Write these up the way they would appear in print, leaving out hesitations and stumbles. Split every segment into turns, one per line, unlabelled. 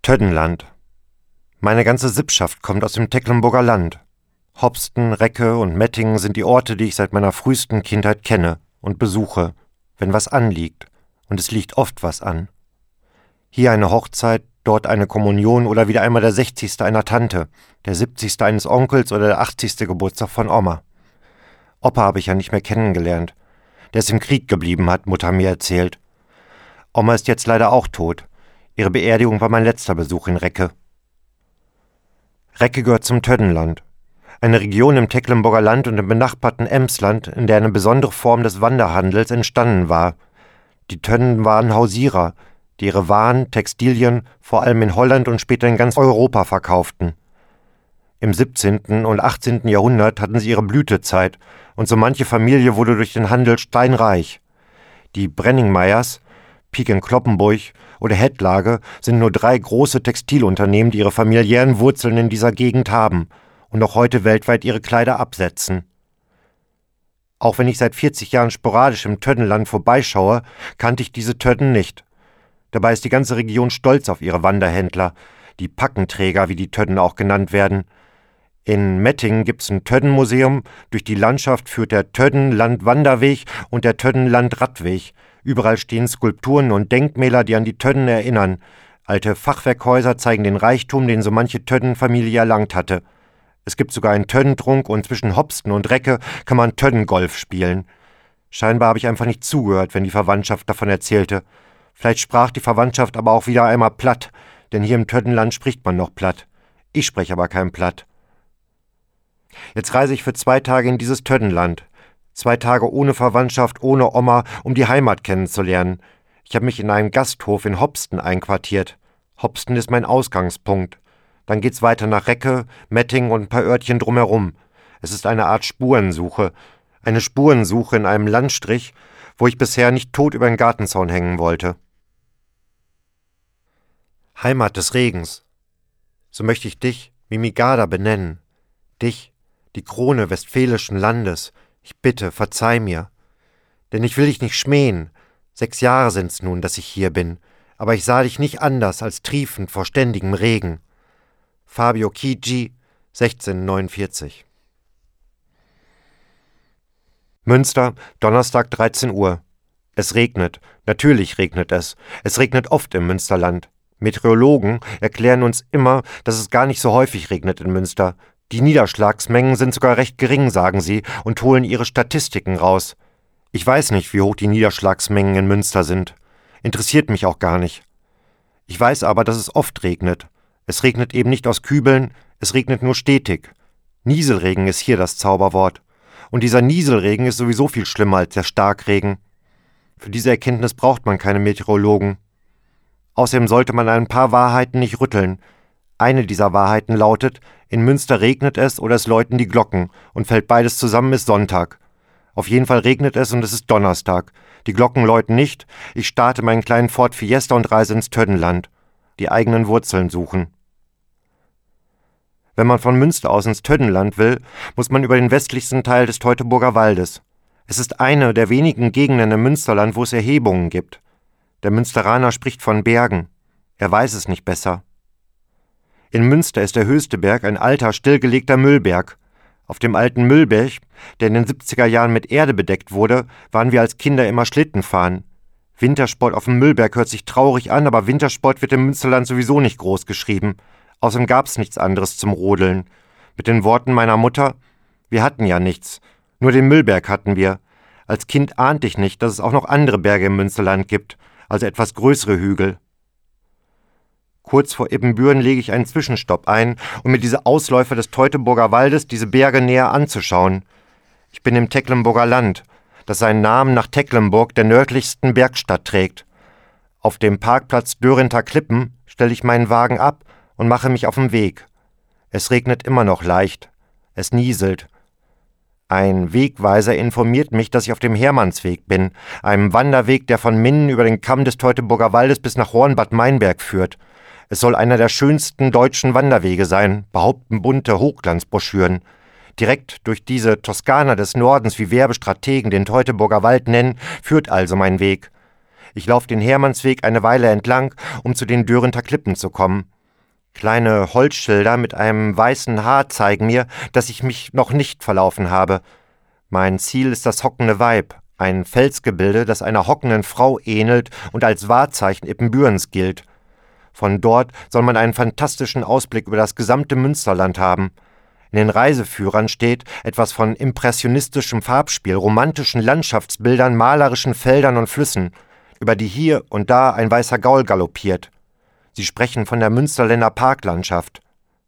Töddenland. Meine ganze Sippschaft kommt aus dem Tecklenburger Land. Hopsten, Recke und Mettingen sind die Orte, die ich seit meiner frühesten Kindheit kenne und besuche, wenn was anliegt. Und es liegt oft was an. Hier eine Hochzeit, dort eine Kommunion oder wieder einmal der 60. einer Tante, der 70. eines Onkels oder der 80. Geburtstag von Oma. Opa habe ich ja nicht mehr kennengelernt. Der ist im Krieg geblieben, hat Mutter mir erzählt. Oma ist jetzt leider auch tot. Ihre Beerdigung war mein letzter Besuch in Recke. Recke gehört zum Töddenland. Eine Region im Tecklenburger Land und im benachbarten Emsland, in der eine besondere Form des Wanderhandels entstanden war. Die Tönnen waren Hausierer, die ihre Waren, Textilien vor allem in Holland und später in ganz Europa verkauften. Im 17. und 18. Jahrhundert hatten sie ihre Blütezeit und so manche Familie wurde durch den Handel steinreich. Die Brenningmeyers, Pieck in Cloppenburg oder Hettlage sind nur 3 große Textilunternehmen, die ihre familiären Wurzeln in dieser Gegend haben und noch heute weltweit ihre Kleider absetzen. Auch wenn ich seit 40 Jahren sporadisch im Töddenland vorbeischaue, kannte ich diese Tödden nicht. Dabei ist die ganze Region stolz auf ihre Wanderhändler, die Packenträger, wie die Tödden auch genannt werden. In Mettingen gibt's ein Töddenmuseum, durch die Landschaft führt der Töddenland-Wanderweg und der Töddenland-Radweg. Überall stehen Skulpturen und Denkmäler, die an die Tödden erinnern. Alte Fachwerkhäuser zeigen den Reichtum, den so manche Töddenfamilie erlangt hatte. Es gibt sogar einen Töddentrunk und zwischen Hopsten und Recke kann man Töddengolf spielen. Scheinbar habe ich einfach nicht zugehört, wenn die Verwandtschaft davon erzählte. Vielleicht sprach die Verwandtschaft aber auch wieder einmal platt, denn hier im Töddenland spricht man noch platt. Ich spreche aber kein Platt. Jetzt reise ich für 2 Tage in dieses Töddenland. 2 Tage ohne Verwandtschaft, ohne Oma, um die Heimat kennenzulernen. Ich habe mich in einem Gasthof in Hopsten einquartiert. Hopsten ist mein Ausgangspunkt. Dann geht's weiter nach Recke, Mettingen und ein paar Örtchen drumherum. Es ist eine Art Spurensuche. Eine Spurensuche in einem Landstrich, wo ich bisher nicht tot über den Gartenzaun hängen wollte. Heimat des Regens. So möchte ich dich, Mimigarda, benennen. Dich, die Krone westfälischen Landes. Ich bitte, verzeih mir. Denn ich will dich nicht schmähen. 6 Jahre sind's nun, dass ich hier bin. Aber ich sah dich nicht anders als triefend vor ständigem Regen. Fabio Chigi, 1649. Münster, Donnerstag 13 Uhr. Es regnet. Natürlich regnet es. Es regnet oft im Münsterland. Meteorologen erklären uns immer, dass es gar nicht so häufig regnet in Münster. Die Niederschlagsmengen sind sogar recht gering, sagen sie, und holen ihre Statistiken raus. Ich weiß nicht, wie hoch die Niederschlagsmengen in Münster sind. Interessiert mich auch gar nicht. Ich weiß aber, dass es oft regnet. Es regnet eben nicht aus Kübeln, es regnet nur stetig. Nieselregen ist hier das Zauberwort. Und dieser Nieselregen ist sowieso viel schlimmer als der Starkregen. Für diese Erkenntnis braucht man keine Meteorologen. Außerdem sollte man ein paar Wahrheiten nicht rütteln. Eine dieser Wahrheiten lautet, in Münster regnet es oder es läuten die Glocken und fällt beides zusammen ist Sonntag. Auf jeden Fall regnet es und es ist Donnerstag. Die Glocken läuten nicht, ich starte meinen kleinen Ford Fiesta und reise ins Töddenland. Die eigenen Wurzeln suchen. Wenn man von Münster aus ins Töddenland will, muss man über den westlichsten Teil des Teutoburger Waldes. Es ist eine der wenigen Gegenden im Münsterland, wo es Erhebungen gibt. Der Münsteraner spricht von Bergen. Er weiß es nicht besser. In Münster ist der höchste Berg ein alter, stillgelegter Müllberg. Auf dem alten Müllberg, der in den 70er Jahren mit Erde bedeckt wurde, waren wir als Kinder immer Schlitten fahren. Wintersport auf dem Müllberg hört sich traurig an, aber Wintersport wird im Münsterland sowieso nicht groß geschrieben. Außerdem gab's nichts anderes zum Rodeln. Mit den Worten meiner Mutter: Wir hatten ja nichts. Nur den Müllberg hatten wir. Als Kind ahnte ich nicht, dass es auch noch andere Berge im Münsterland gibt, also etwas größere Hügel. Kurz vor Ibbenbüren lege ich einen Zwischenstopp ein, um mir diese Ausläufer des Teutoburger Waldes, diese Berge näher anzuschauen. Ich bin im Tecklenburger Land, das seinen Namen nach Tecklenburg, der nördlichsten Bergstadt, trägt. Auf dem Parkplatz Dörenther Klippen stelle ich meinen Wagen ab und mache mich auf den Weg. Es regnet immer noch leicht. Es nieselt. Ein Wegweiser informiert mich, dass ich auf dem Hermannsweg bin, einem Wanderweg, der von Minden über den Kamm des Teutoburger Waldes bis nach Hornbad Meinberg führt. Es soll einer der schönsten deutschen Wanderwege sein, behaupten bunte Hochglanzbroschüren. Direkt durch diese Toskana des Nordens, wie Werbestrategen den Teutoburger Wald nennen, führt also mein Weg. Ich laufe den Hermannsweg eine Weile entlang, um zu den Dörenther Klippen zu kommen. Kleine Holzschilder mit einem weißen Haar zeigen mir, dass ich mich noch nicht verlaufen habe. Mein Ziel ist das hockende Weib, ein Felsgebilde, das einer hockenden Frau ähnelt und als Wahrzeichen Ibbenbürens gilt. Von dort soll man einen fantastischen Ausblick über das gesamte Münsterland haben. In den Reiseführern steht etwas von impressionistischem Farbspiel, romantischen Landschaftsbildern, malerischen Feldern und Flüssen, über die hier und da ein weißer Gaul galoppiert. Sie sprechen von der Münsterländer Parklandschaft.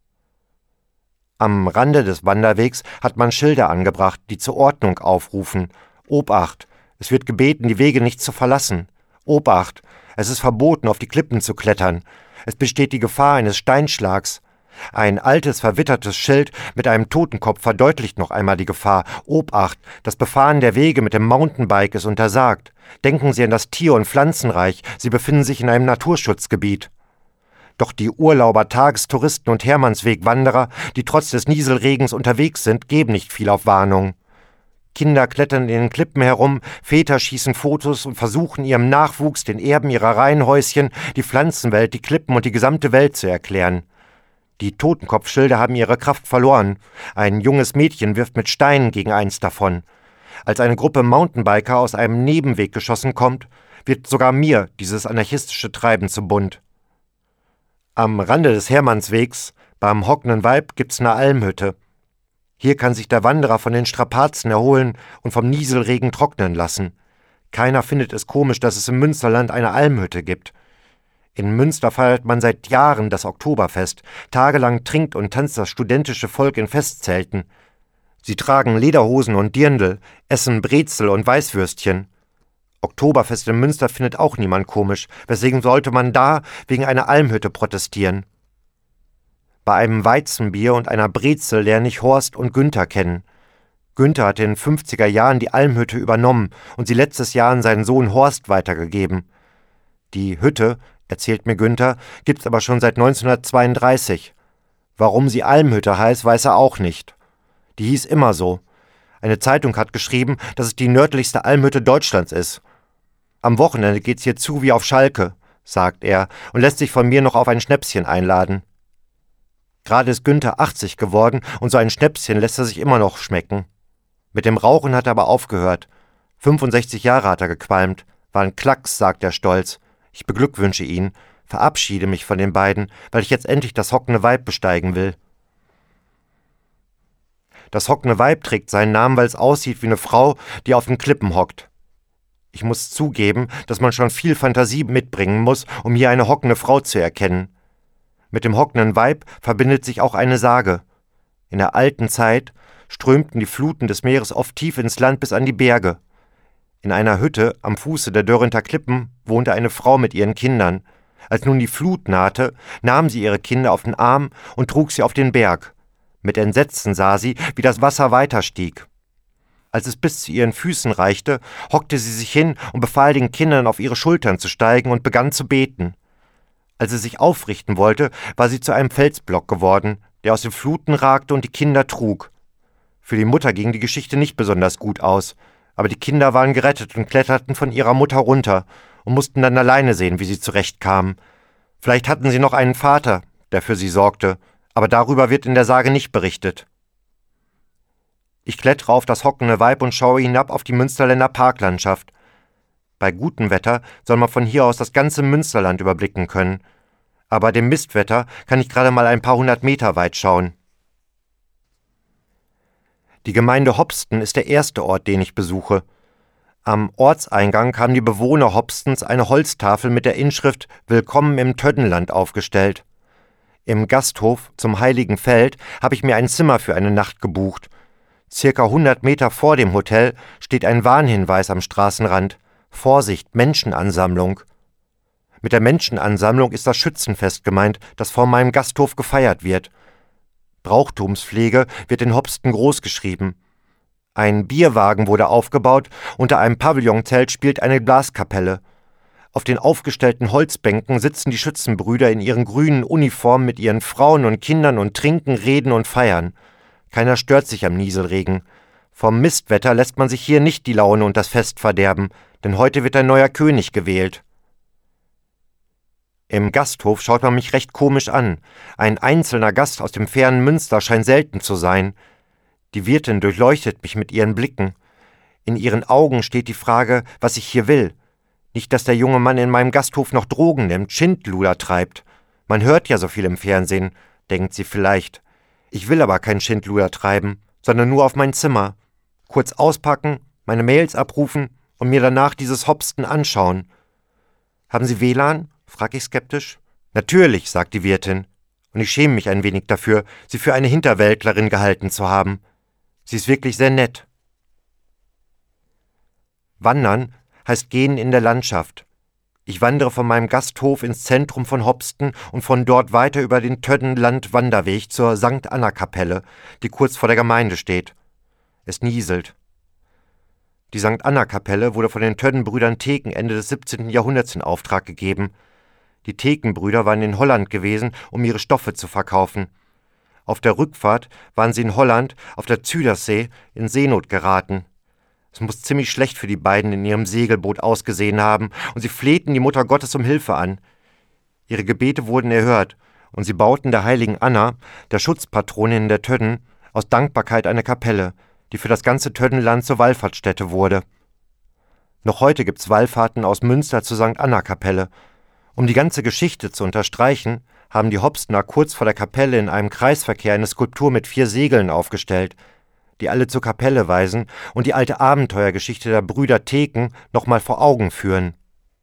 Am Rande des Wanderwegs hat man Schilder angebracht, die zur Ordnung aufrufen. Obacht, es wird gebeten, die Wege nicht zu verlassen. Obacht, es ist verboten, auf die Klippen zu klettern. Es besteht die Gefahr eines Steinschlags. Ein altes, verwittertes Schild mit einem Totenkopf verdeutlicht noch einmal die Gefahr. Obacht, das Befahren der Wege mit dem Mountainbike ist untersagt. Denken Sie an das Tier- und Pflanzenreich, Sie befinden sich in einem Naturschutzgebiet. Doch die Urlauber, Tagestouristen und Hermannswegwanderer, die trotz des Nieselregens unterwegs sind, geben nicht viel auf Warnung. Kinder klettern in den Klippen herum, Väter schießen Fotos und versuchen ihrem Nachwuchs, den Erben ihrer Reihenhäuschen, die Pflanzenwelt, die Klippen und die gesamte Welt zu erklären. Die Totenkopfschilder haben ihre Kraft verloren. Ein junges Mädchen wirft mit Steinen gegen eins davon. Als eine Gruppe Mountainbiker aus einem Nebenweg geschossen kommt, wird sogar mir dieses anarchistische Treiben zu bunt. Am Rande des Hermannswegs, beim hockenden Weib, gibt's eine Almhütte. Hier kann sich der Wanderer von den Strapazen erholen und vom Nieselregen trocknen lassen. Keiner findet es komisch, dass es im Münsterland eine Almhütte gibt. In Münster feiert man seit Jahren das Oktoberfest. Tagelang trinkt und tanzt das studentische Volk in Festzelten. Sie tragen Lederhosen und Dirndl, essen Brezel und Weißwürstchen. Oktoberfest in Münster findet auch niemand komisch, weswegen sollte man da wegen einer Almhütte protestieren? Bei einem Weizenbier und einer Brezel lerne ich Horst und Günther kennen. Günther hat in den 50er Jahren die Almhütte übernommen und sie letztes Jahr an seinen Sohn Horst weitergegeben. Die Hütte, erzählt mir Günther, gibt's aber schon seit 1932. Warum sie Almhütte heißt, weiß er auch nicht. Die hieß immer so. Eine Zeitung hat geschrieben, dass es die nördlichste Almhütte Deutschlands ist. Am Wochenende geht's hier zu wie auf Schalke, sagt er und lässt sich von mir noch auf ein Schnäpschen einladen. Gerade ist Günther 80 geworden und so ein Schnäpschen lässt er sich immer noch schmecken. Mit dem Rauchen hat er aber aufgehört. 65 Jahre hat er gequalmt. War ein Klacks, sagt er stolz. Ich beglückwünsche ihn, verabschiede mich von den beiden, weil ich jetzt endlich das hockende Weib besteigen will. Das hockende Weib trägt seinen Namen, weil es aussieht wie eine Frau, die auf den Klippen hockt. Ich muss zugeben, dass man schon viel Fantasie mitbringen muss, um hier eine hockende Frau zu erkennen. Mit dem hockenden Weib verbindet sich auch eine Sage. In der alten Zeit strömten die Fluten des Meeres oft tief ins Land bis an die Berge. In einer Hütte am Fuße der Dörrenther Klippen wohnte eine Frau mit ihren Kindern. Als nun die Flut nahte, nahm sie ihre Kinder auf den Arm und trug sie auf den Berg. Mit Entsetzen sah sie, wie das Wasser weiter stieg. Als es bis zu ihren Füßen reichte, hockte sie sich hin und befahl den Kindern, auf ihre Schultern zu steigen und begann zu beten. Als sie sich aufrichten wollte, war sie zu einem Felsblock geworden, der aus den Fluten ragte und die Kinder trug. Für die Mutter ging die Geschichte nicht besonders gut aus, aber die Kinder waren gerettet und kletterten von ihrer Mutter runter und mussten dann alleine sehen, wie sie zurechtkamen. Vielleicht hatten sie noch einen Vater, der für sie sorgte, aber darüber wird in der Sage nicht berichtet. Ich klettere auf das hockende Weib und schaue hinab auf die Münsterländer Parklandschaft. Bei gutem Wetter soll man von hier aus das ganze Münsterland überblicken können. Aber bei dem Mistwetter kann ich gerade mal ein paar 100 Meter weit schauen. Die Gemeinde Hopsten ist der erste Ort, den ich besuche. Am Ortseingang haben die Bewohner Hopstens eine Holztafel mit der Inschrift »Willkommen im Töddenland« aufgestellt. Im Gasthof zum Heiligen Feld habe ich mir ein Zimmer für eine Nacht gebucht. Circa 100 Meter vor dem Hotel steht ein Warnhinweis am Straßenrand. Vorsicht, Menschenansammlung. Mit der Menschenansammlung ist das Schützenfest gemeint, das vor meinem Gasthof gefeiert wird. Brauchtumspflege wird in Hopsten groß geschrieben. Ein Bierwagen wurde aufgebaut, unter einem Pavillonzelt spielt eine Blaskapelle. Auf den aufgestellten Holzbänken sitzen die Schützenbrüder in ihren grünen Uniformen mit ihren Frauen und Kindern und trinken, reden und feiern. Keiner stört sich am Nieselregen. Vom Mistwetter lässt man sich hier nicht die Laune und das Fest verderben, denn heute wird ein neuer König gewählt. Im Gasthof schaut man mich recht komisch an. Ein einzelner Gast aus dem fernen Münster scheint selten zu sein. Die Wirtin durchleuchtet mich mit ihren Blicken. In ihren Augen steht die Frage, was ich hier will. Nicht, dass der junge Mann in meinem Gasthof noch Drogen nimmt, Schindluder treibt. Man hört ja so viel im Fernsehen, denkt sie vielleicht. Ich will aber kein Schindluder treiben, sondern nur auf mein Zimmer. Kurz auspacken, meine Mails abrufen und mir danach dieses Hopsten anschauen. »Haben Sie WLAN?« frag ich skeptisch. »Natürlich«, sagt die Wirtin. Und ich schäme mich ein wenig dafür, sie für eine Hinterwäldlerin gehalten zu haben. Sie ist wirklich sehr nett. Wandern heißt gehen in der Landschaft. Ich wandere von meinem Gasthof ins Zentrum von Hopsten und von dort weiter über den Töddenland-Wanderweg zur St. Anna-Kapelle, die kurz vor der Gemeinde steht. Es nieselt. Die St. Anna-Kapelle wurde von den Töddenbrüdern Theken Ende des 17. Jahrhunderts in Auftrag gegeben. Die Thekenbrüder waren in Holland gewesen, um ihre Stoffe zu verkaufen. Auf der Rückfahrt waren sie in Holland auf der Zuiderzee in Seenot geraten. Es muss ziemlich schlecht für die beiden in ihrem Segelboot ausgesehen haben, und sie flehten die Mutter Gottes um Hilfe an. Ihre Gebete wurden erhört, und sie bauten der heiligen Anna, der Schutzpatronin der Tödden, aus Dankbarkeit eine Kapelle, die für das ganze Töddenland zur Wallfahrtsstätte wurde. Noch heute gibt's Wallfahrten aus Münster zur St. Anna-Kapelle. Um die ganze Geschichte zu unterstreichen, haben die Hopstener kurz vor der Kapelle in einem Kreisverkehr eine Skulptur mit 4 Segeln aufgestellt, die alle zur Kapelle weisen und die alte Abenteuergeschichte der Brüder Theken nochmal vor Augen führen.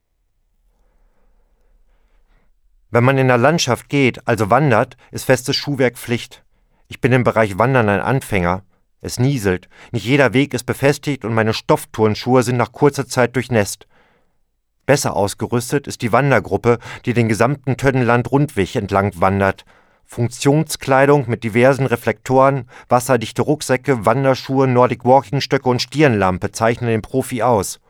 Wenn man in der Landschaft geht, also wandert, ist festes Schuhwerk Pflicht. Ich bin im Bereich Wandern ein Anfänger. Es nieselt, nicht jeder Weg ist befestigt und meine Stoffturnschuhe sind nach kurzer Zeit durchnässt. Besser ausgerüstet ist die Wandergruppe, die den gesamten Töddenland-Rundweg entlang wandert. Funktionskleidung mit diversen Reflektoren, wasserdichte Rucksäcke, Wanderschuhe, Nordic-Walking-Stöcke und Stirnlampe zeichnen den Profi aus.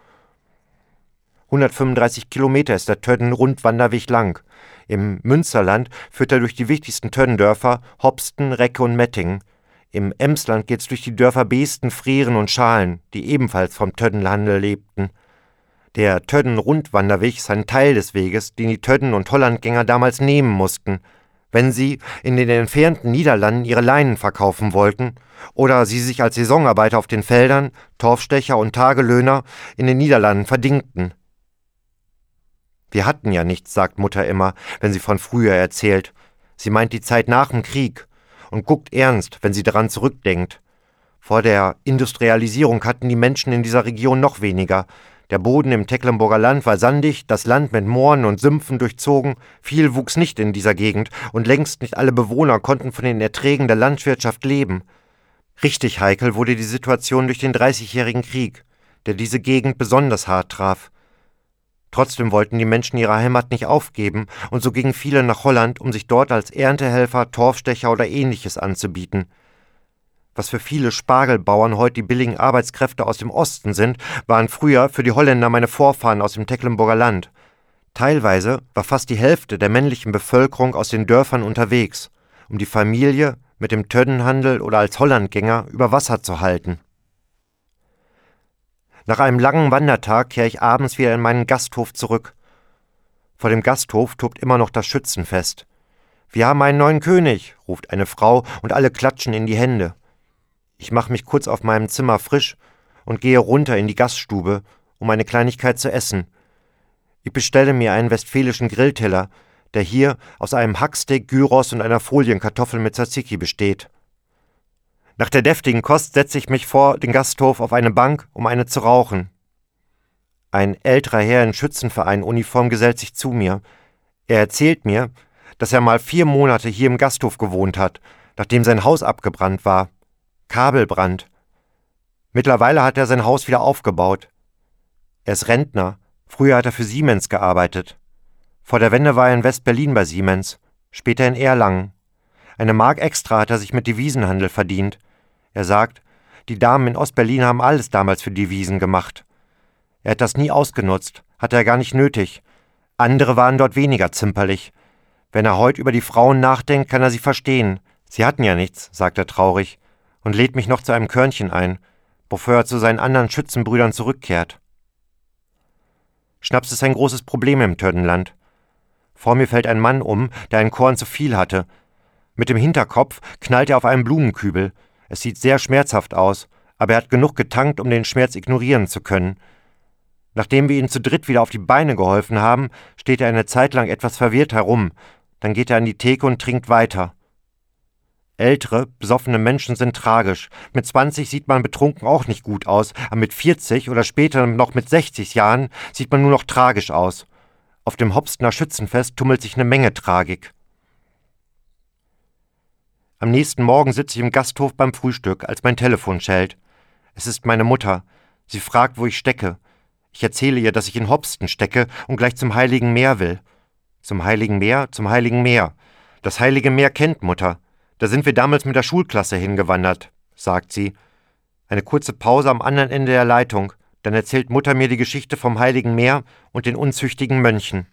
135 Kilometer ist der Tödden-Rundwanderweg lang. Im Münsterland führt er durch die wichtigsten Töddendörfer Hopsten, Recke und Mettingen. Im Emsland geht's durch die Dörfer Beesten, Freren und Schalen, die ebenfalls vom Töddenhandel lebten. Der Tödden-Rundwanderweg ist ein Teil des Weges, den die Tödden- und Hollandgänger damals nehmen mussten, wenn sie in den entfernten Niederlanden ihre Leinen verkaufen wollten oder sie sich als Saisonarbeiter auf den Feldern, Torfstecher und Tagelöhner in den Niederlanden verdingten. Wir hatten ja nichts, sagt Mutter immer, wenn sie von früher erzählt. Sie meint die Zeit nach dem Krieg und guckt ernst, wenn sie daran zurückdenkt. Vor der Industrialisierung hatten die Menschen in dieser Region noch weniger. Der Boden im Tecklenburger Land war sandig, das Land mit Mooren und Sümpfen durchzogen, viel wuchs nicht in dieser Gegend und längst nicht alle Bewohner konnten von den Erträgen der Landwirtschaft leben. Richtig heikel wurde die Situation durch den 30-jährigen Krieg, der diese Gegend besonders hart traf. Trotzdem wollten die Menschen ihre Heimat nicht aufgeben und so gingen viele nach Holland, um sich dort als Erntehelfer, Torfstecher oder Ähnliches anzubieten. Was für viele Spargelbauern heute die billigen Arbeitskräfte aus dem Osten sind, waren früher für die Holländer meine Vorfahren aus dem Tecklenburger Land. Teilweise war fast die Hälfte der männlichen Bevölkerung aus den Dörfern unterwegs, um die Familie mit dem Töddenhandel oder als Hollandgänger über Wasser zu halten. Nach einem langen Wandertag kehre ich abends wieder in meinen Gasthof zurück. Vor dem Gasthof tobt immer noch das Schützenfest. »Wir haben einen neuen König«, ruft eine Frau und alle klatschen in die Hände. Ich mache mich kurz auf meinem Zimmer frisch und gehe runter in die Gaststube, um eine Kleinigkeit zu essen. Ich bestelle mir einen westfälischen Grillteller, der hier aus einem Hacksteak, Gyros und einer Folienkartoffel mit Tzatziki besteht. Nach der deftigen Kost setze ich mich vor den Gasthof auf eine Bank, um eine zu rauchen. Ein älterer Herr in Schützenverein-Uniform gesellt sich zu mir. Er erzählt mir, dass er mal 4 Monate hier im Gasthof gewohnt hat, nachdem sein Haus abgebrannt war. Kabelbrand. Mittlerweile hat er sein Haus wieder aufgebaut. Er ist Rentner. Früher hat er für Siemens gearbeitet. Vor der Wende war er in West-Berlin bei Siemens, später in Erlangen. Eine Mark extra hat er sich mit Devisenhandel verdient. Er sagt, die Damen in Ostberlin haben alles damals für Devisen gemacht. Er hat das nie ausgenutzt, hatte er gar nicht nötig. Andere waren dort weniger zimperlich. Wenn er heute über die Frauen nachdenkt, kann er sie verstehen. Sie hatten ja nichts, sagt er traurig und lädt mich noch zu einem Körnchen ein, bevor er zu seinen anderen Schützenbrüdern zurückkehrt. Schnaps ist ein großes Problem im Töddenland. Vor mir fällt ein Mann um, der ein Korn zu viel hatte. Mit dem Hinterkopf knallt er auf einen Blumenkübel. Es sieht sehr schmerzhaft aus, aber er hat genug getankt, um den Schmerz ignorieren zu können. Nachdem wir ihm zu dritt wieder auf die Beine geholfen haben, steht er eine Zeit lang etwas verwirrt herum. Dann geht er an die Theke und trinkt weiter. Ältere, besoffene Menschen sind tragisch. Mit 20 sieht man betrunken auch nicht gut aus, aber mit 40 oder später noch mit 60 Jahren sieht man nur noch tragisch aus. Auf dem Hopstener Schützenfest tummelt sich eine Menge Tragik. Am nächsten Morgen sitze ich im Gasthof beim Frühstück, als mein Telefon schellt. Es ist meine Mutter. Sie fragt, wo ich stecke. Ich erzähle ihr, dass ich in Hopsten stecke und gleich zum Heiligen Meer will. Zum Heiligen Meer, zum Heiligen Meer. Das Heilige Meer kennt Mutter. Da sind wir damals mit der Schulklasse hingewandert, sagt sie. Eine kurze Pause am anderen Ende der Leitung. Dann erzählt Mutter mir die Geschichte vom Heiligen Meer und den unzüchtigen Mönchen.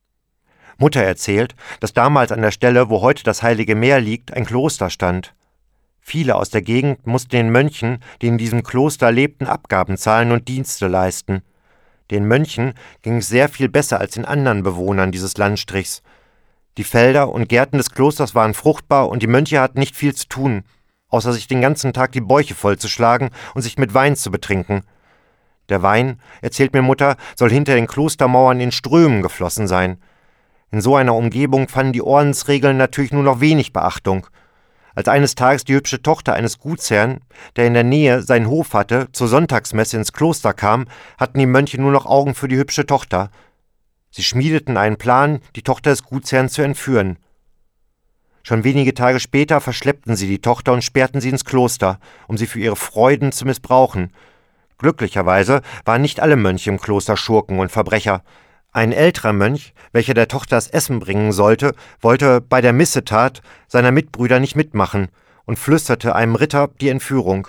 Mutter erzählt, dass damals an der Stelle, wo heute das Heilige Meer liegt, ein Kloster stand. Viele aus der Gegend mussten den Mönchen, die in diesem Kloster lebten, Abgaben zahlen und Dienste leisten. Den Mönchen ging es sehr viel besser als den anderen Bewohnern dieses Landstrichs. Die Felder und Gärten des Klosters waren fruchtbar und die Mönche hatten nicht viel zu tun, außer sich den ganzen Tag die Bäuche vollzuschlagen und sich mit Wein zu betrinken. Der Wein, erzählt mir Mutter, soll hinter den Klostermauern in Strömen geflossen sein. In so einer Umgebung fanden die Ordensregeln natürlich nur noch wenig Beachtung. Als eines Tages die hübsche Tochter eines Gutsherrn, der in der Nähe seinen Hof hatte, zur Sonntagsmesse ins Kloster kam, hatten die Mönche nur noch Augen für die hübsche Tochter. Sie schmiedeten einen Plan, die Tochter des Gutsherrn zu entführen. Schon wenige Tage später verschleppten sie die Tochter und sperrten sie ins Kloster, um sie für ihre Freuden zu missbrauchen. Glücklicherweise waren nicht alle Mönche im Kloster Schurken und Verbrecher. Ein älterer Mönch, welcher der Tochter das Essen bringen sollte, wollte bei der Missetat seiner Mitbrüder nicht mitmachen und flüsterte einem Ritter die Entführung.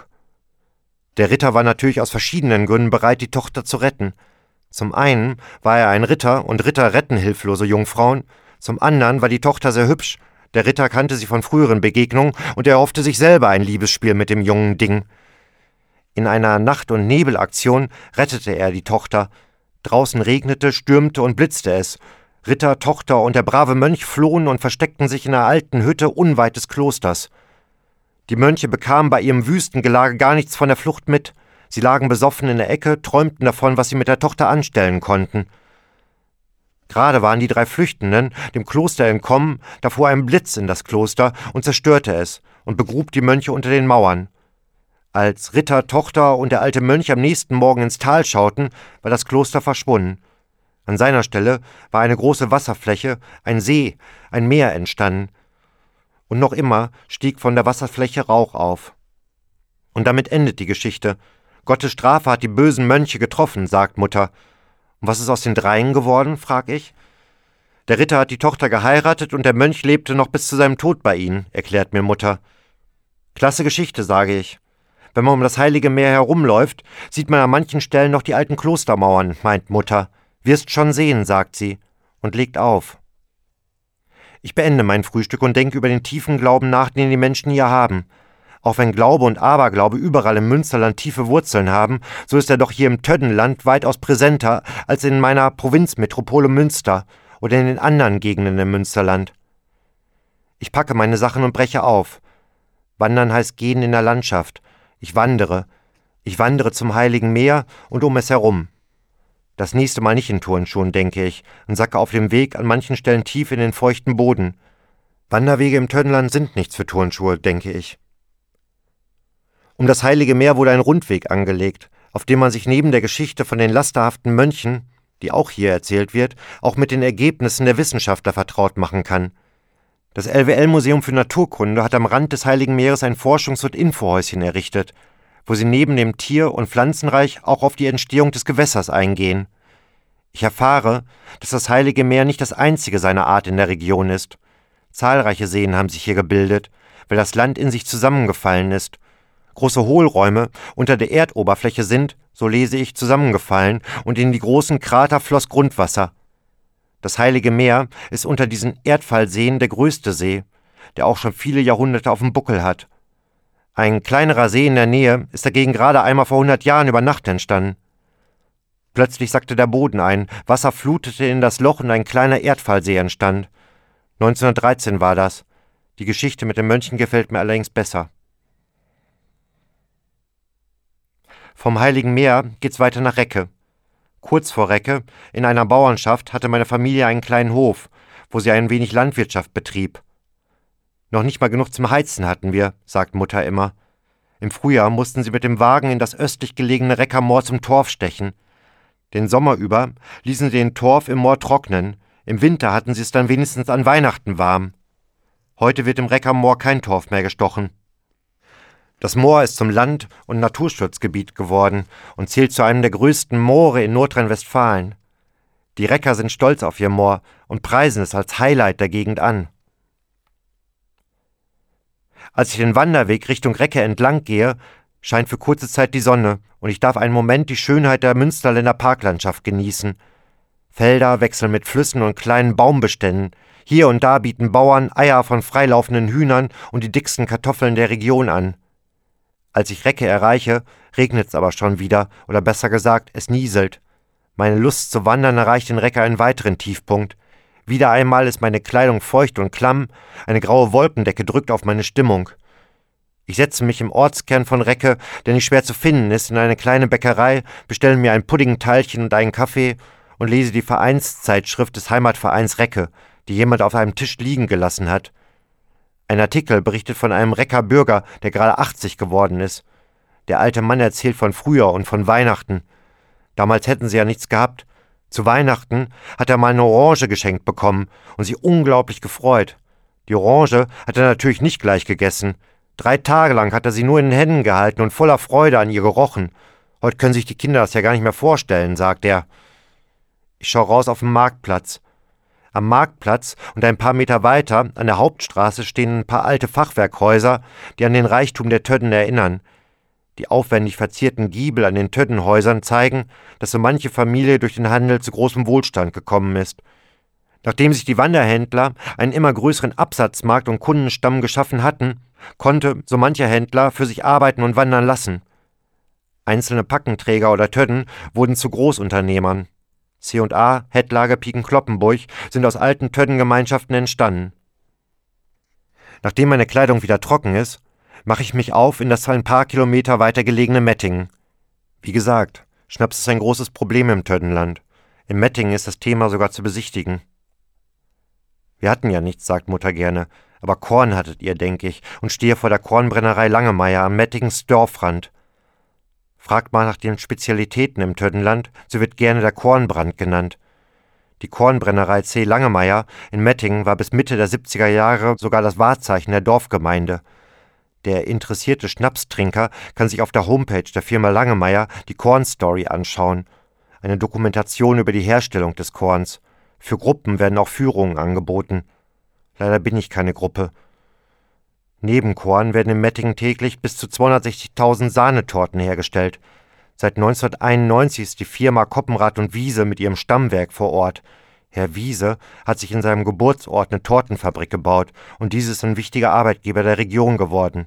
Der Ritter war natürlich aus verschiedenen Gründen bereit, die Tochter zu retten. Zum einen war er ein Ritter und Ritter retten hilflose Jungfrauen, zum anderen war die Tochter sehr hübsch, der Ritter kannte sie von früheren Begegnungen und er erhoffte sich selber ein Liebesspiel mit dem jungen Ding. In einer Nacht- und Nebelaktion rettete er die Tochter. Draußen regnete, stürmte und blitzte es. Ritter, Tochter und der brave Mönch flohen und versteckten sich in einer alten Hütte unweit des Klosters. Die Mönche bekamen bei ihrem Wüstengelage gar nichts von der Flucht mit. Sie lagen besoffen in der Ecke, träumten davon, was sie mit der Tochter anstellen konnten. Gerade waren die 3 Flüchtenden dem Kloster entkommen, da fuhr ein Blitz in das Kloster und zerstörte es und begrub die Mönche unter den Mauern. Als Ritter, Tochter und der alte Mönch am nächsten Morgen ins Tal schauten, war das Kloster verschwunden. An seiner Stelle war eine große Wasserfläche, ein See, ein Meer entstanden. Und noch immer stieg von der Wasserfläche Rauch auf. Und damit endet die Geschichte. Gottes Strafe hat die bösen Mönche getroffen, sagt Mutter. Und was ist aus den 3 geworden, frag ich. Der Ritter hat die Tochter geheiratet und der Mönch lebte noch bis zu seinem Tod bei ihnen, erklärt mir Mutter. Klasse Geschichte, sage ich. Wenn man um das Heilige Meer herumläuft, sieht man an manchen Stellen noch die alten Klostermauern, meint Mutter. Wirst schon sehen, sagt sie und legt auf. Ich beende mein Frühstück und denke über den tiefen Glauben nach, den die Menschen hier haben. Auch wenn Glaube und Aberglaube überall im Münsterland tiefe Wurzeln haben, so ist er doch hier im Töddenland weitaus präsenter als in meiner Provinzmetropole Münster oder in den anderen Gegenden im Münsterland. Ich packe meine Sachen und breche auf. Wandern heißt gehen in der Landschaft. Ich wandere zum Heiligen Meer und um es herum. Das nächste Mal nicht in Turnschuhen, denke ich, und sacke auf dem Weg an manchen Stellen tief in den feuchten Boden. Wanderwege im Töddenland sind nichts für Turnschuhe, denke ich. Um das Heilige Meer wurde ein Rundweg angelegt, auf dem man sich neben der Geschichte von den lasterhaften Mönchen, die auch hier erzählt wird, auch mit den Ergebnissen der Wissenschaftler vertraut machen kann. Das LWL-Museum für Naturkunde hat am Rand des Heiligen Meeres ein Forschungs- und Infohäuschen errichtet, wo sie neben dem Tier- und Pflanzenreich auch auf die Entstehung des Gewässers eingehen. Ich erfahre, dass das Heilige Meer nicht das einzige seiner Art in der Region ist. Zahlreiche Seen haben sich hier gebildet, weil das Land in sich zusammengefallen ist. Große Hohlräume unter der Erdoberfläche sind, so lese ich, zusammengefallen und in die großen Krater floss Grundwasser. Das Heilige Meer ist unter diesen Erdfallseen der größte See, der auch schon viele Jahrhunderte auf dem Buckel hat. Ein kleinerer See in der Nähe ist dagegen gerade einmal vor 100 Jahren über Nacht entstanden. Plötzlich sackte der Boden ein, Wasser flutete in das Loch und ein kleiner Erdfallsee entstand. 1913 war das. Die Geschichte mit den Mönchen gefällt mir allerdings besser. Vom Heiligen Meer geht's weiter nach Recke. Kurz vor Recke, in einer Bauernschaft, hatte meine Familie einen kleinen Hof, wo sie ein wenig Landwirtschaft betrieb. Noch nicht mal genug zum Heizen hatten wir, sagt Mutter immer. Im Frühjahr mussten sie mit dem Wagen in das östlich gelegene Recker Moor zum Torf stechen. Den Sommer über ließen sie den Torf im Moor trocknen. Im Winter hatten sie es dann wenigstens an Weihnachten warm. Heute wird im Recker Moor kein Torf mehr gestochen. Das Moor ist zum Land- und Naturschutzgebiet geworden und zählt zu einem der größten Moore in Nordrhein-Westfalen. Die Recker sind stolz auf ihr Moor und preisen es als Highlight der Gegend an. Als ich den Wanderweg Richtung Recke entlang gehe, scheint für kurze Zeit die Sonne und ich darf einen Moment die Schönheit der Münsterländer Parklandschaft genießen. Felder wechseln mit Flüssen und kleinen Baumbeständen. Hier und da bieten Bauern Eier von freilaufenden Hühnern und die dicksten Kartoffeln der Region an. Als ich Recke erreiche, regnet es aber schon wieder, oder besser gesagt, es nieselt. Meine Lust zu wandern erreicht in Recke einen weiteren Tiefpunkt. Wieder einmal ist meine Kleidung feucht und klamm, eine graue Wolkendecke drückt auf meine Stimmung. Ich setze mich im Ortskern von Recke, der nicht schwer zu finden ist, in eine kleine Bäckerei, bestelle mir ein Puddingteilchen und einen Kaffee und lese die Vereinszeitschrift des Heimatvereins Recke, die jemand auf einem Tisch liegen gelassen hat. Ein Artikel berichtet von einem Recker Bürger, der gerade 80 geworden ist. Der alte Mann erzählt von früher und von Weihnachten. Damals hätten sie ja nichts gehabt. Zu Weihnachten hat er mal eine Orange geschenkt bekommen und sich unglaublich gefreut. Die Orange hat er natürlich nicht gleich gegessen. 3 Tage lang hat er sie nur in den Händen gehalten und voller Freude an ihr gerochen. Heute können sich die Kinder das ja gar nicht mehr vorstellen, sagt er. Ich schaue raus auf den Marktplatz. Am Marktplatz und ein paar Meter weiter, an der Hauptstraße, stehen ein paar alte Fachwerkhäuser, die an den Reichtum der Tödden erinnern. Die aufwendig verzierten Giebel an den Töddenhäusern zeigen, dass so manche Familie durch den Handel zu großem Wohlstand gekommen ist. Nachdem sich die Wanderhändler einen immer größeren Absatzmarkt und Kundenstamm geschaffen hatten, konnte so mancher Händler für sich arbeiten und wandern lassen. Einzelne Packenträger oder Tödden wurden zu Großunternehmern. C&A, Hettlager, Piken-Kloppenburg sind aus alten Töddengemeinschaften entstanden. Nachdem meine Kleidung wieder trocken ist, mache ich mich auf in das ein paar Kilometer weiter gelegene Mettingen. Wie gesagt, Schnaps ist ein großes Problem im Töddenland. In Mettingen ist das Thema sogar zu besichtigen. Wir hatten ja nichts, sagt Mutter gerne, aber Korn hattet ihr, denke ich, und stehe vor der Kornbrennerei Langemeier am Mettingens Dorfrand. Fragt mal nach den Spezialitäten im Töddenland, so wird gerne der Kornbrand genannt. Die Kornbrennerei C. Langemeier in Mettingen war bis Mitte der 70er Jahre sogar das Wahrzeichen der Dorfgemeinde. Der interessierte Schnapstrinker kann sich auf der Homepage der Firma Langemeier die Kornstory anschauen, eine Dokumentation über die Herstellung des Korns. Für Gruppen werden auch Führungen angeboten. Leider bin ich keine Gruppe. Neben Korn werden in Mettingen täglich bis zu 260.000 Sahnetorten hergestellt. Seit 1991 ist die Firma Koppenrad und Wiese mit ihrem Stammwerk vor Ort. Herr Wiese hat sich in seinem Geburtsort eine Tortenfabrik gebaut und dies ist ein wichtiger Arbeitgeber der Region geworden.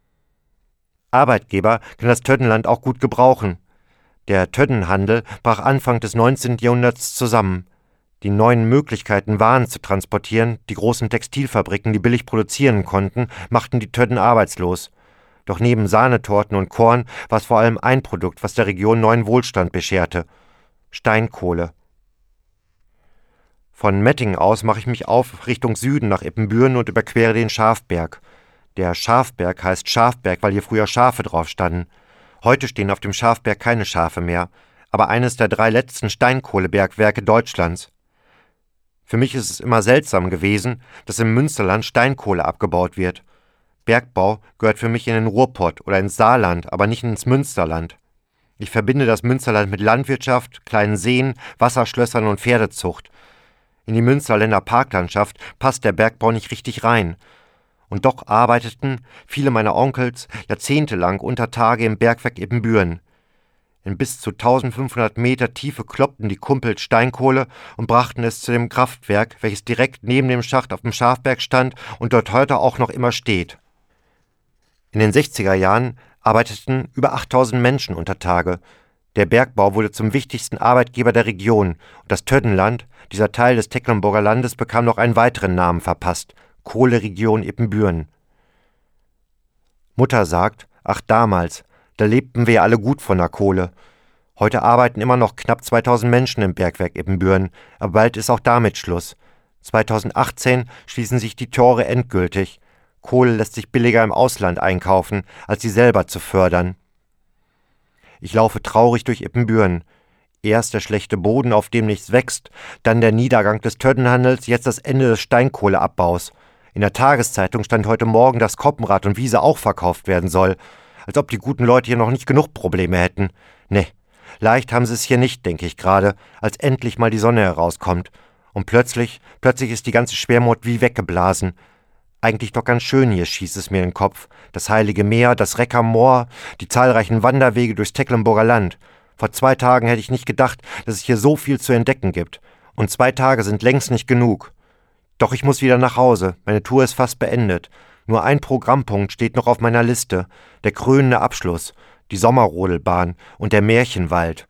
Arbeitgeber kann das Töddenland auch gut gebrauchen. Der Töddenhandel brach Anfang des 19. Jahrhunderts zusammen. Die neuen Möglichkeiten, Waren zu transportieren, die großen Textilfabriken, die billig produzieren konnten, machten die Tödden arbeitslos. Doch neben Sahnetorten und Korn war es vor allem ein Produkt, was der Region neuen Wohlstand bescherte: Steinkohle. Von Mettingen aus mache ich mich auf Richtung Süden nach Ippenbüren und überquere den Schafberg. Der Schafberg heißt Schafberg, weil hier früher Schafe drauf standen. Heute stehen auf dem Schafberg keine Schafe mehr, aber eines der 3 letzten Steinkohlebergwerke Deutschlands. Für mich ist es immer seltsam gewesen, dass im Münsterland Steinkohle abgebaut wird. Bergbau gehört für mich in den Ruhrpott oder ins Saarland, aber nicht ins Münsterland. Ich verbinde das Münsterland mit Landwirtschaft, kleinen Seen, Wasserschlössern und Pferdezucht. In die Münsterländer Parklandschaft passt der Bergbau nicht richtig rein. Und doch arbeiteten viele meiner Onkels jahrzehntelang unter Tage im Bergwerk Ippenbüren. In bis zu 1500 Meter Tiefe kloppten die Kumpels Steinkohle und brachten es zu dem Kraftwerk, welches direkt neben dem Schacht auf dem Schafberg stand und dort heute auch noch immer steht. In den 60er Jahren arbeiteten über 8000 Menschen unter Tage. Der Bergbau wurde zum wichtigsten Arbeitgeber der Region und das Töddenland, dieser Teil des Tecklenburger Landes, bekam noch einen weiteren Namen verpasst: Kohleregion Ippenbüren. Mutter sagt, ach damals, da lebten wir alle gut von der Kohle. Heute arbeiten immer noch knapp 2000 Menschen im Bergwerk Ippenbüren, aber bald ist auch damit Schluss. 2018 schließen sich die Tore endgültig. Kohle lässt sich billiger im Ausland einkaufen, als sie selber zu fördern. Ich laufe traurig durch Ippenbüren. Erst der schlechte Boden, auf dem nichts wächst, dann der Niedergang des Töddenhandels, jetzt das Ende des Steinkohleabbaus. In der Tageszeitung stand heute Morgen, dass Koppenrad und Wiese auch verkauft werden soll. Als ob die guten Leute hier noch nicht genug Probleme hätten. Ne, leicht haben sie es hier nicht, denke ich gerade, als endlich mal die Sonne herauskommt. Und plötzlich ist die ganze Schwermut wie weggeblasen. Eigentlich doch ganz schön hier, schießt es mir in den Kopf. Das Heilige Meer, das Recker Moor, die zahlreichen Wanderwege durchs Tecklenburger Land. Vor 2 Tagen hätte ich nicht gedacht, dass es hier so viel zu entdecken gibt. Und 2 Tage sind längst nicht genug. Doch ich muss wieder nach Hause. Meine Tour ist fast beendet. Nur ein Programmpunkt steht noch auf meiner Liste. Der krönende Abschluss. Die Sommerrodelbahn und der Märchenwald.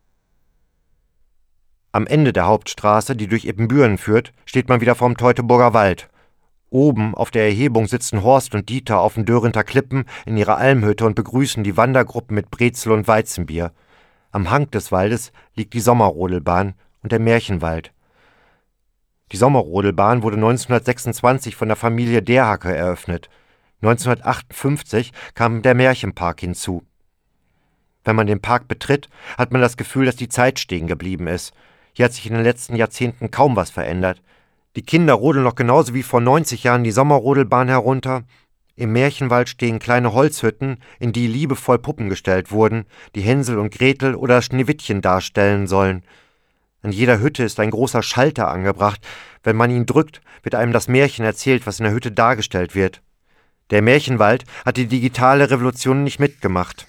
Am Ende der Hauptstraße, die durch Ippenbüren führt, steht man wieder vorm Teutoburger Wald. Oben auf der Erhebung sitzen Horst und Dieter auf den Dörrenther Klippen in ihrer Almhütte und begrüßen die Wandergruppen mit Brezel und Weizenbier. Am Hang des Waldes liegt die Sommerrodelbahn und der Märchenwald. Die Sommerrodelbahn wurde 1926 von der Familie Derhacke eröffnet. 1958 kam der Märchenpark hinzu. Wenn man den Park betritt, hat man das Gefühl, dass die Zeit stehen geblieben ist. Hier hat sich in den letzten Jahrzehnten kaum was verändert. Die Kinder rodeln noch genauso wie vor 90 Jahren die Sommerrodelbahn herunter. Im Märchenwald stehen kleine Holzhütten, in die liebevoll Puppen gestellt wurden, die Hänsel und Gretel oder Schneewittchen darstellen sollen. An jeder Hütte ist ein großer Schalter angebracht. Wenn man ihn drückt, wird einem das Märchen erzählt, was in der Hütte dargestellt wird. Der Märchenwald hat die digitale Revolution nicht mitgemacht.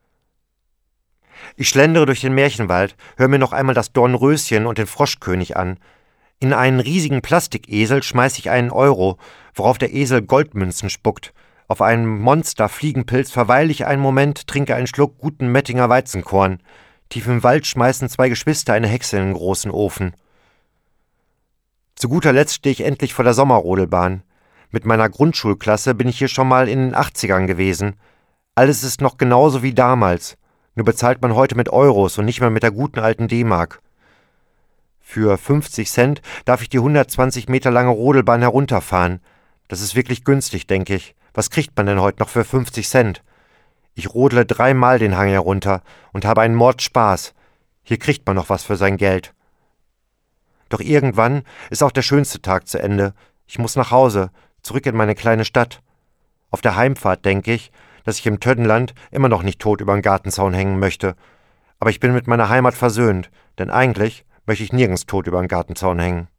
Ich schlendere durch den Märchenwald, höre mir noch einmal das Dornröschen und den Froschkönig an. In einen riesigen Plastikesel schmeiße ich einen Euro, worauf der Esel Goldmünzen spuckt. Auf einem Monster-Fliegenpilz verweile ich einen Moment, trinke einen Schluck guten Mettinger Weizenkorn. Tief im Wald schmeißen 2 Geschwister eine Hexe in den großen Ofen. Zu guter Letzt stehe ich endlich vor der Sommerrodelbahn. Mit meiner Grundschulklasse bin ich hier schon mal in den 80ern gewesen. Alles ist noch genauso wie damals. Nur bezahlt man heute mit Euros und nicht mehr mit der guten alten D-Mark. Für 50 Cent darf ich die 120 Meter lange Rodelbahn herunterfahren. Das ist wirklich günstig, denke ich. Was kriegt man denn heute noch für 50 Cent? Ich rodle 3 Mal den Hang herunter und habe einen Mordspaß. Hier kriegt man noch was für sein Geld. Doch irgendwann ist auch der schönste Tag zu Ende. Ich muss nach Hause, zurück in meine kleine Stadt. Auf der Heimfahrt denke ich, dass ich im Töddenland immer noch nicht tot über den Gartenzaun hängen möchte. Aber ich bin mit meiner Heimat versöhnt, denn eigentlich möchte ich nirgends tot über den Gartenzaun hängen.